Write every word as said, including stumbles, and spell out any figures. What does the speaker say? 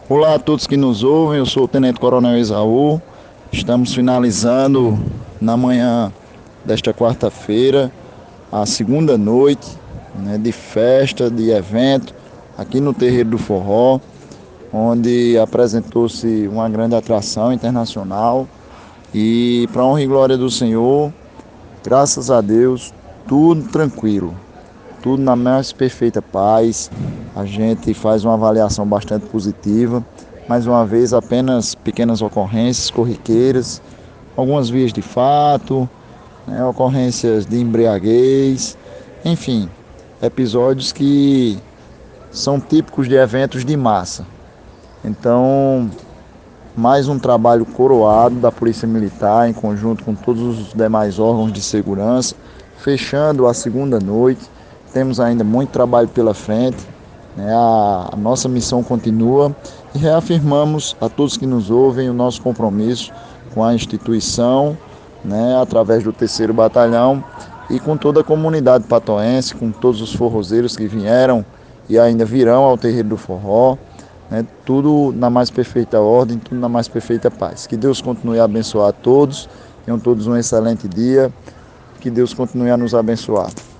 Olá a todos que nos ouvem, eu sou o Tenente Coronel Esaú. Estamos finalizando na manhã desta quarta-feira a segunda noite, né, de festa, de evento aqui no Terreiro do Forró, onde apresentou-se uma grande atração internacional e, para honra e glória do Senhor, graças a Deus, tudo tranquilo, tudo na mais perfeita paz. A gente faz uma avaliação bastante positiva. Mais uma vez, apenas pequenas ocorrências corriqueiras, algumas vias de fato, né, ocorrências de embriaguez, enfim, episódios que são típicos de eventos de massa. Então, mais um trabalho coroado da Polícia Militar, em conjunto com todos os demais órgãos de segurança, fechando a segunda noite. Temos ainda muito trabalho pela frente, né? a, a nossa missão continua e reafirmamos a todos que nos ouvem o nosso compromisso com a instituição, né? Através do terceiro Batalhão e com toda a comunidade patoense, com todos os forrozeiros que vieram e ainda virão ao Terreiro do Forró. Né, tudo na mais perfeita ordem, tudo na mais perfeita paz. Que Deus continue a abençoar a todos, tenham todos um excelente dia, que Deus continue a nos abençoar.